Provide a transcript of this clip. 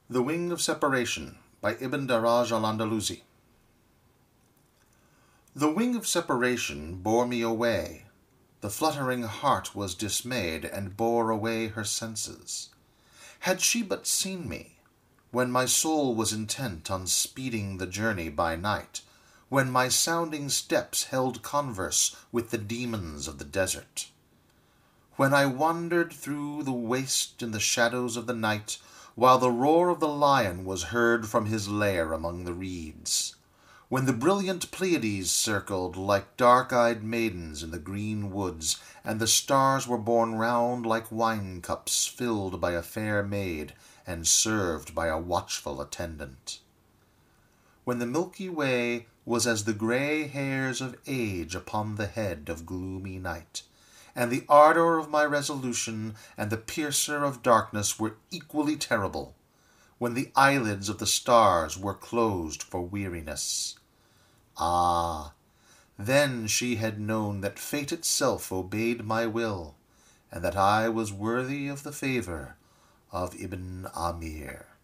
The Wing of Separation by Ibn Daraj al-Andalusi. The wing of separation bore me away. The fluttering heart was dismayed, and bore away her senses. Had she but seen me, when my soul was intent on speeding the journey by night, when my sounding steps held converse with the demons of the desert, when I wandered through the waste in the shadows of the night, while the roar of the lion was heard from his lair among the reeds, when the brilliant Pleiades circled like dark-eyed maidens in the green woods, and the stars were borne round like wine-cups filled by a fair maid and served by a watchful attendant, when the Milky Way was as the grey hairs of age upon the head of gloomy night, and the ardour of my resolution and the piercer of darkness were equally terrible, when the eyelids of the stars were closed for weariness. Ah, then she had known that fate itself obeyed my will, and that I was worthy of the favour of Ibn Amir.